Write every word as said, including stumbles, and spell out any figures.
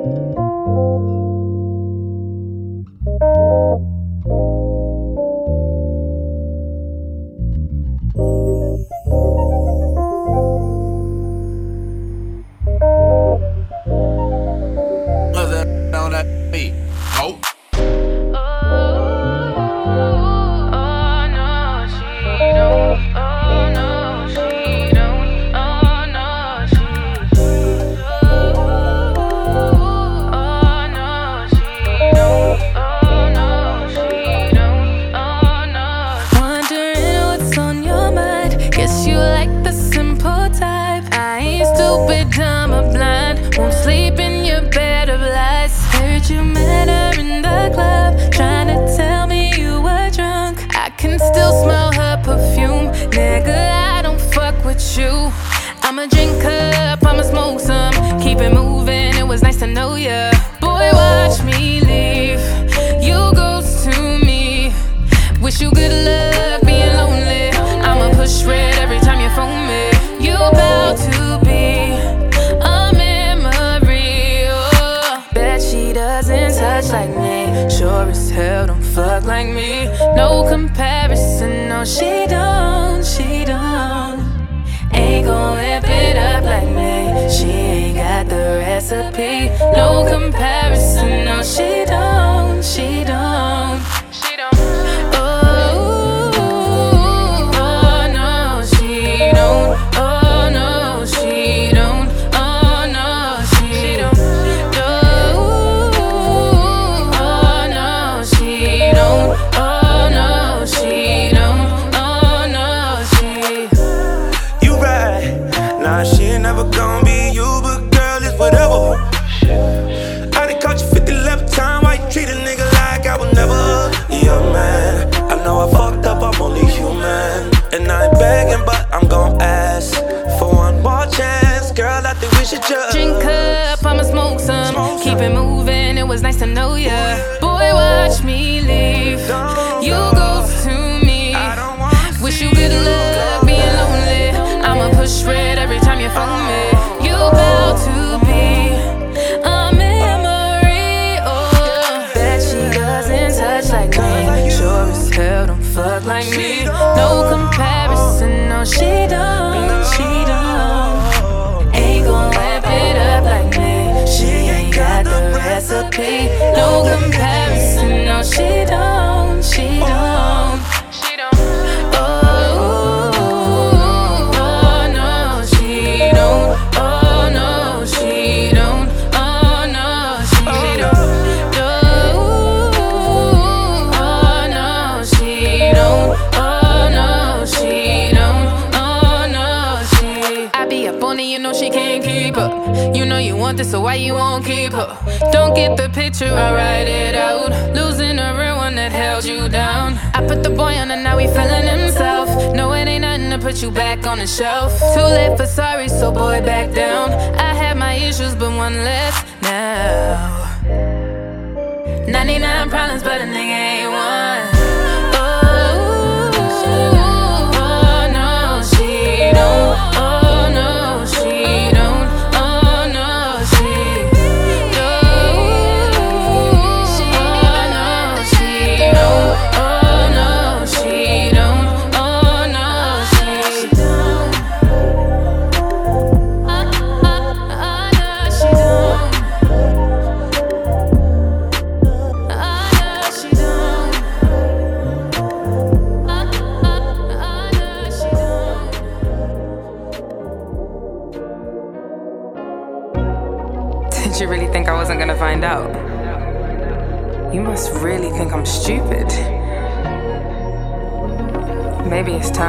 On that beat. Oh. Dumb or blind, won't sleep in your bed of lies. Heard you met her in the club, trying to tell me you were drunk. I can still smell her perfume. Nigga, I don't fuck with you. I'ma drink up, I'ma smoke some, keep it moving, it was nice to know ya. Boy, watch me leave, you ghost to me. Wish you good luck being lonely. I'ma push red every time you phone me. You bout to be touch like me, sure as hell don't fuck like me. No comparison, no she don't, she don't. Ain't gon' whip it up like me, she ain't got the recipe. No comparison, no she don't, she don't. She don't. Oh, oh no, she don't. Oh no, she don't. Oh no, she don't. She ain't never gonna be you, but girl, it's whatever. I done caught you fifty eleven times, why you treat a nigga like I would never be your man? I know I fucked up, I'm only human. And I ain't begging, but I'm gon' ask for one more chance. Girl, I think we should just drink up, I'ma smoke some, smoke keep some. It moving, it was nice to know ya. Boy, watch me leave, don't you ghost to me. Wish you good luck being lonely. I'ma push red every time you phone me. You bout to be a memory. Oh, bet she doesn't touch like me, sure as hell don't fuck like me. No comparison, no she don't, she don't. Ain't gon' whip it up like me, she ain't got the recipe. No comparison, no she don't, she don't. She don't. You know she can't keep up. You know you want this, so why you won't keep her? Don't get the picture, I write it out. Losing a real one that held you down. I put the boy on and now he feeling himself. No, it ain't nothing to put you back on the shelf. Too late for sorry, so boy, back down. I had my issues, but one less now. ninety-nine problems, but a nigga ain't one. Did you really think I wasn't gonna find out? You must really think I'm stupid. Maybe it's time.